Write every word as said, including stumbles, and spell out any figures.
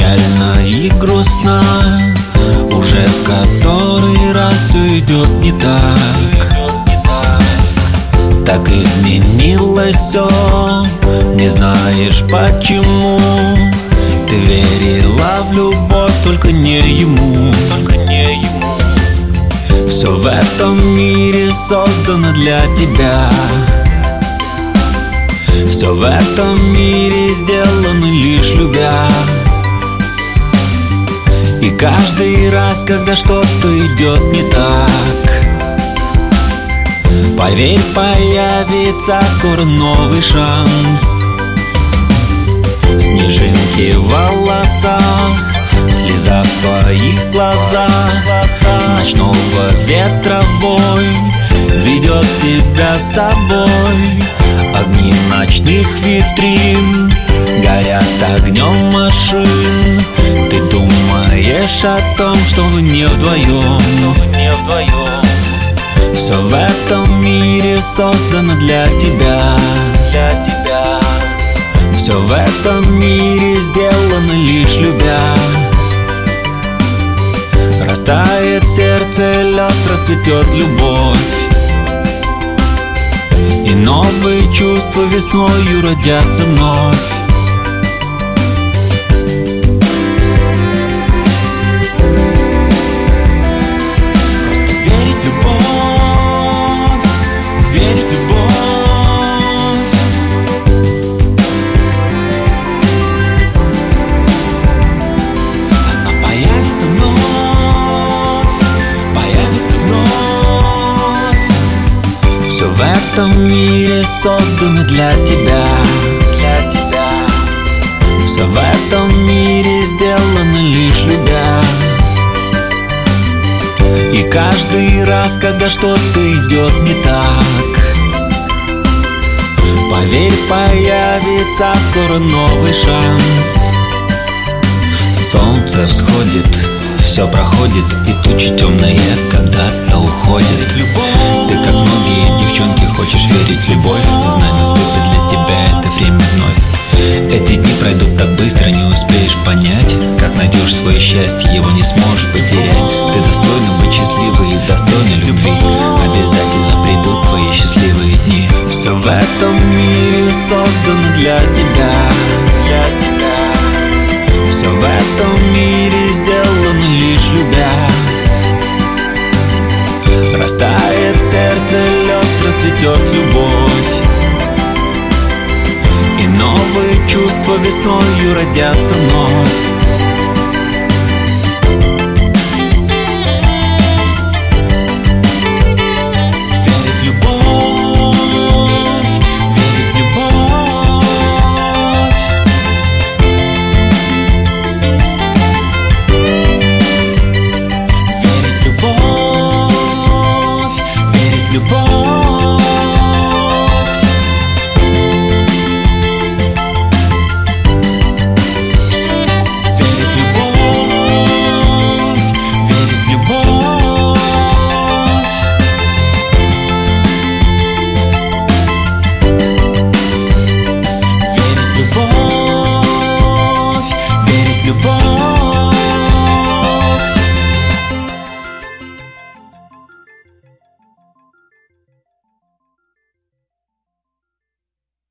Печально и грустно, уже в который раз все идет не так. Так изменилось все, не знаешь почему. Ты верила в любовь, только не ему, только не ему. Все в этом мире создано для тебя. Все в этом мире сделано лишь любя. И каждый раз, когда что-то идет не так, поверь, появится скоро новый шанс. Снежинки в волосах, слеза в твоих глазах, ночного ветра вой ведет тебя с собой. Огни ночных витрин горят огнем машин. Ты думаешь о том, что вы не вдвоем, не вдвоем. Все в этом мире создано для тебя, для тебя. Все в этом мире сделано лишь любя. Растает в сердце лед, расцветет любовь, и новые чувства весною родятся вновь. Просто верить в любовь, верить в любовь. Она появится вновь, появится вновь. Все в этом мире создано для тебя, для тебя. Все в этом мире сделано лишь любя. И каждый раз, когда что-то идет не так, поверь, появится скоро новый шанс. Солнце всходит, все проходит, и тучи темные когда-то уходят. Ты, как многие девчонки, хочешь верить в любовь. Знай, наступит для тебя это время вновь. Эти дни пройдут так быстро, не успеешь понять. Как найдешь свое счастье, его не сможешь потерять. Ты достойна быть счастливой и достойна любви. Обязательно придут твои счастливые дни. Все в этом мире создано для тебя, для тебя. Все в этом мире сделано лишь любя. Растает в сердце лед, расцветет любовь, и новые чувства весною родятся вновь.